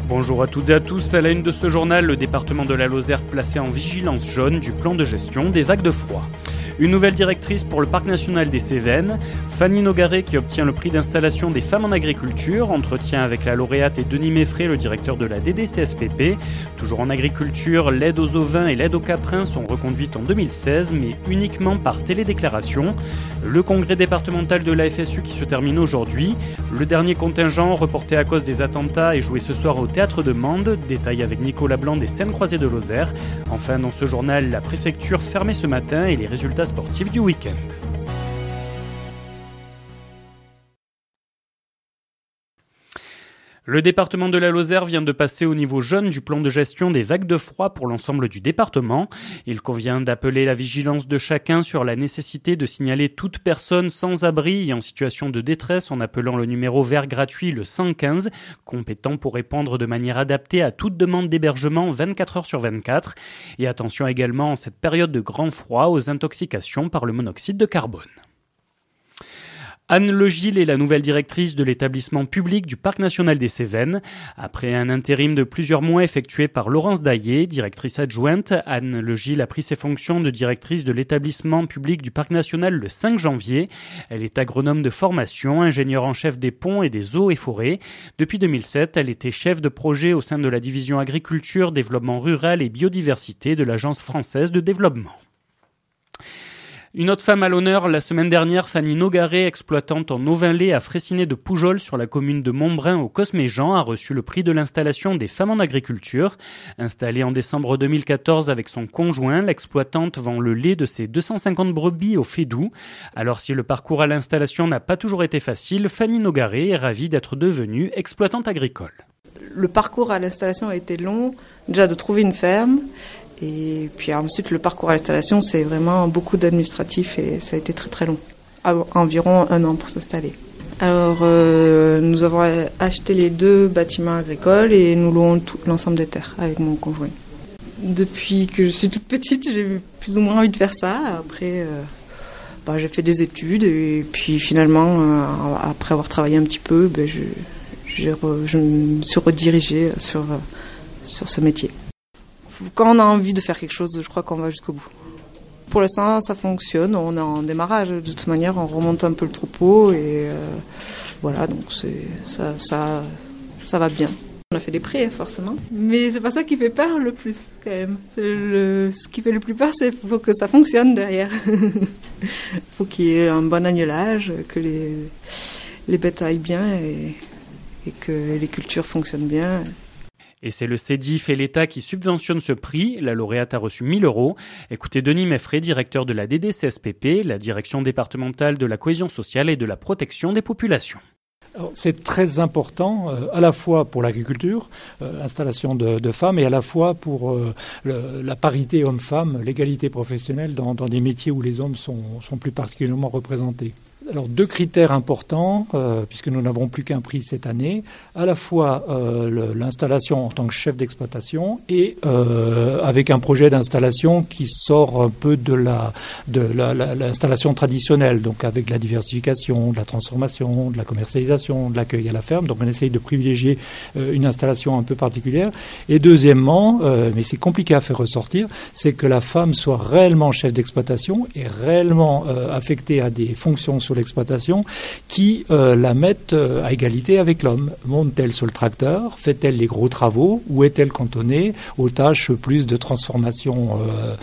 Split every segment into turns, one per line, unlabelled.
Bonjour à toutes et à tous. À la une de ce journal, le département de la Lozère placé en vigilance jaune du plan de gestion des vagues de froid. Une nouvelle directrice pour le parc national des Cévennes, Fanny Nogaret qui obtient le prix d'installation des femmes en agriculture, entretien avec la lauréate et Denis Meffray, le directeur de la DDCSPP. Toujours en agriculture, l'aide aux ovins et l'aide aux caprins sont reconduites en 2016, mais uniquement par télédéclaration. Le congrès départemental de la FSU qui se termine aujourd'hui. Le dernier contingent, reporté à cause des attentats, est joué ce soir au Théâtre de Mende. Détail avec Nicolas Blanc des Scènes Croisées de Lozère. Enfin, dans ce journal, la préfecture fermée ce matin et les résultats sportifs du week-end. Le département de la Lozère vient de passer au niveau jaune du plan de gestion des vagues de froid pour l'ensemble du département. Il convient d'appeler la vigilance de chacun sur la nécessité de signaler toute personne sans abri et en situation de détresse en appelant le numéro vert gratuit le 115, compétent pour répondre de manière adaptée à toute demande d'hébergement 24 heures sur 24. Et attention également en cette période de grand froid aux intoxications par le monoxyde de carbone. Anne Legil est la nouvelle directrice de l'établissement public du Parc national des Cévennes. Après un intérim de plusieurs mois effectué par Laurence Daillé, directrice adjointe, Anne Legil a pris ses fonctions de directrice de l'établissement public du Parc national le 5 janvier. Elle est agronome de formation, ingénieure en chef des ponts et des eaux et forêts. Depuis 2007, elle était chef de projet au sein de la division agriculture, développement rural et biodiversité de l'Agence française de développement. Une autre femme à l'honneur, la semaine dernière, Fanny Nogaret, exploitante en ovin-lait à Fraissinet de Poujols sur la commune de Montbrun au Cosméjean, a reçu le prix de l'installation des femmes en agriculture. Installée en décembre 2014 avec son conjoint, l'exploitante vend le lait de ses 250 brebis au Fédoux. Alors si le parcours à l'installation n'a pas toujours été facile, Fanny Nogaret est ravie d'être devenue exploitante agricole.
Le parcours à l'installation a été long, déjà de trouver une ferme. Et puis ensuite, le parcours à l'installation, c'est vraiment beaucoup d'administratifs et ça a été très très long. Environ 1 an pour s'installer. Alors, nous avons acheté les 2 bâtiments agricoles et nous louons tout l'ensemble des terres avec mon conjoint. Depuis que je suis toute petite, j'ai plus ou moins envie de faire ça. Après, j'ai fait des études et puis finalement, après avoir travaillé un petit peu, je me suis redirigée sur ce métier. Quand on a envie de faire quelque chose, je crois qu'on va jusqu'au bout. Pour l'instant, ça fonctionne. On est en démarrage. De toute manière, on remonte un peu le troupeau et voilà. Donc ça va bien. On a fait des prêts, forcément. Mais c'est pas ça qui fait peur le plus, quand même. Ce qui fait le plus peur, c'est qu'il faut que ça fonctionne derrière. Il faut qu'il y ait un bon agnelage, que les bêtes aillent bien et que les cultures fonctionnent bien.
Et c'est le CEDIF et l'État qui subventionnent ce prix. La lauréate a reçu 1 000 €. Écoutez Denis Meffray, directeur de la DDCSPP, la direction départementale de la cohésion sociale et de la protection des populations.
Alors, c'est très important à la fois pour l'agriculture, installation de femmes, et à la fois pour la parité homme-femme, l'égalité professionnelle dans des métiers où les hommes sont plus particulièrement représentés. Alors 2 critères importants, puisque nous n'avons plus qu'un prix cette année, à la fois l'installation en tant que chef d'exploitation et avec un projet d'installation qui sort un peu de l'installation traditionnelle, donc avec la diversification, de la transformation, de la commercialisation, de l'accueil à la ferme. Donc on essaye de privilégier une installation un peu particulière. Et deuxièmement, mais c'est compliqué à faire ressortir, c'est que la femme soit réellement chef d'exploitation et réellement affectée à des fonctions sur l'exploitation qui la mettent à égalité avec l'homme. Monte-t-elle sur le tracteur? Fait-elle les gros travaux? Ou est-elle cantonnée aux tâches plus de transformation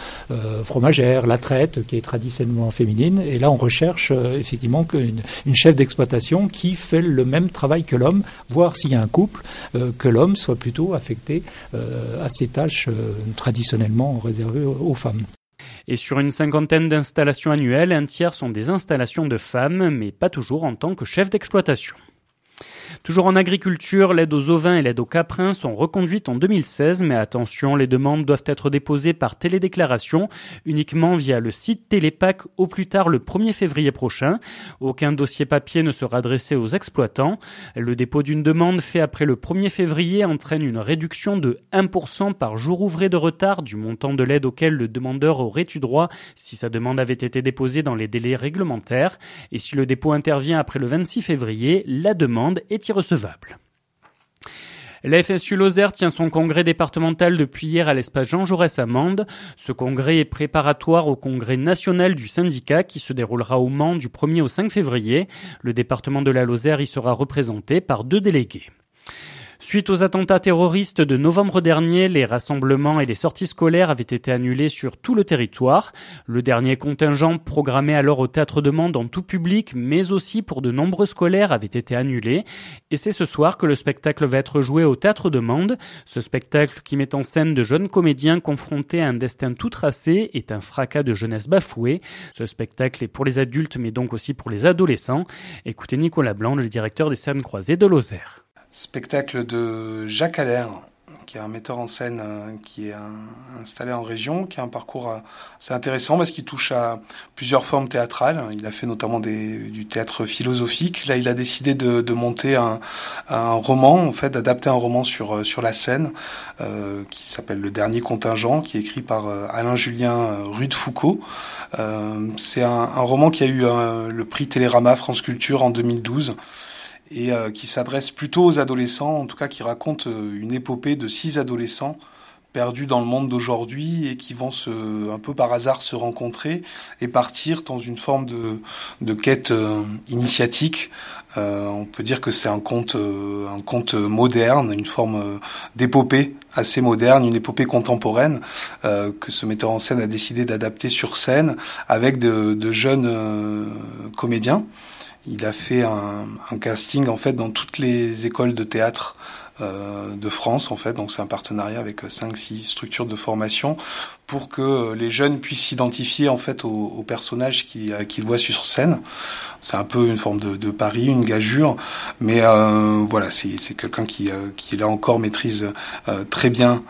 fromagère, la traite, qui est traditionnellement féminine? Et là, on recherche effectivement une chef d'exploitation qui fait le même travail que l'homme, voire s'il y a un couple, que l'homme soit plutôt affecté à ces tâches traditionnellement réservées aux femmes.
Et sur une 50aine d'installations annuelles, un tiers sont des installations de femmes, mais pas toujours en tant que chef d'exploitation. Toujours en agriculture, l'aide aux ovins et l'aide aux caprins sont reconduites en 2016, mais attention, les demandes doivent être déposées par télédéclaration, uniquement via le site Télépac au plus tard le 1er février prochain. Aucun dossier papier ne sera adressé aux exploitants. Le dépôt d'une demande fait après le 1er février entraîne une réduction de 1% par jour ouvré de retard du montant de l'aide auquel le demandeur aurait eu droit si sa demande avait été déposée dans les délais réglementaires. Et si le dépôt intervient après le 26 février, la demande est irrecevable. La FSU Lozère tient son congrès départemental depuis hier à l'espace Jean Jaurès à Mende. Ce congrès est préparatoire au congrès national du syndicat qui se déroulera au Mans du 1er au 5 février. Le département de la Lozère y sera représenté par 2 délégués. Suite aux attentats terroristes de novembre dernier, les rassemblements et les sorties scolaires avaient été annulés sur tout le territoire. Le dernier contingent programmé alors au Théâtre de Mende en tout public, mais aussi pour de nombreux scolaires, avait été annulé. Et c'est ce soir que le spectacle va être joué au Théâtre de Mende. Ce spectacle qui met en scène de jeunes comédiens confrontés à un destin tout tracé est un fracas de jeunesse bafouée. Ce spectacle est pour les adultes, mais donc aussi pour les adolescents. Écoutez Nicolas Blanc, le directeur des scènes croisées de Lozère.
Spectacle de Jacques Allaire, qui est un metteur en scène qui est installé en région, qui a un parcours assez intéressant parce qu'il touche à plusieurs formes théâtrales. Il a fait notamment du théâtre philosophique. Là, il a décidé de monter un roman, en fait, d'adapter un roman sur la scène, qui s'appelle Le Dernier Contingent, qui est écrit par Alain Julien Rue de Foucault. C'est un roman qui a eu le prix Télérama France Culture en 2012. Et qui s'adresse plutôt aux adolescents, en tout cas qui raconte une épopée de 6 adolescents perdus dans le monde d'aujourd'hui et qui vont un peu par hasard se rencontrer et partir dans une forme de quête initiatique. On peut dire que c'est un conte moderne, une forme d'épopée assez moderne, une épopée contemporaine que ce metteur en scène a décidé d'adapter sur scène avec de jeunes comédiens. Il a fait un casting en fait dans toutes les écoles de théâtre de France en fait, donc c'est un partenariat avec 5-6 structures de formation pour que les jeunes puissent s'identifier en fait aux personnages qu'ils voient sur scène. C'est un peu une forme de pari, une gageure, mais voilà, c'est quelqu'un qui là encore maîtrise très bien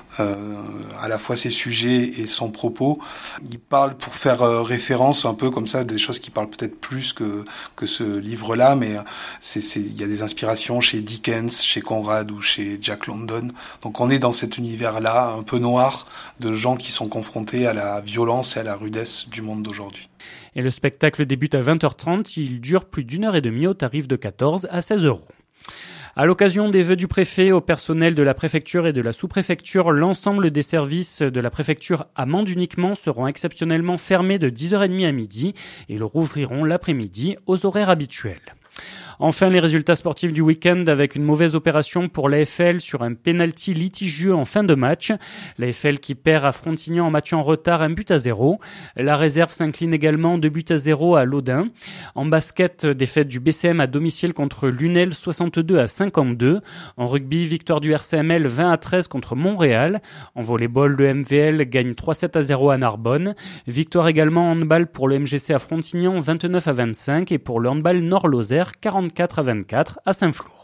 à la fois ses sujets et son propos. Il parle pour faire référence un peu comme ça des choses qui parlent peut-être plus que ce livre-là, mais il y a des inspirations chez Dickens, chez Conrad ou chez Jack London. Donc on est dans cet univers-là un peu noir de gens qui sont confrontés à la violence et à la rudesse du monde d'aujourd'hui.
Et le spectacle débute à 20h30, il dure plus d'1h30 au tarif de 14 à 16 €. À l'occasion des vœux du préfet au personnel de la préfecture et de la sous-préfecture, l'ensemble des services de la préfecture à Mende uniquement seront exceptionnellement fermés de 10h30 à midi et le rouvriront l'après-midi aux horaires habituels. Enfin, les résultats sportifs du week-end avec une mauvaise opération pour l'AFL sur un pénalty litigieux en fin de match. L'AFL qui perd à Frontignan en match en retard 1-0. La réserve s'incline également 2-0 à Laudun. En basket, défaite du BCM à domicile contre Lunel 62-52. En rugby, victoire du RCML 20-13 contre Montréal. En volleyball, le MVL gagne 3-7-0 à Narbonne. Victoire également en handball pour le MGC à Frontignan 29-25 et pour le handball Nord-Lozère 44-24 à Saint-Flour.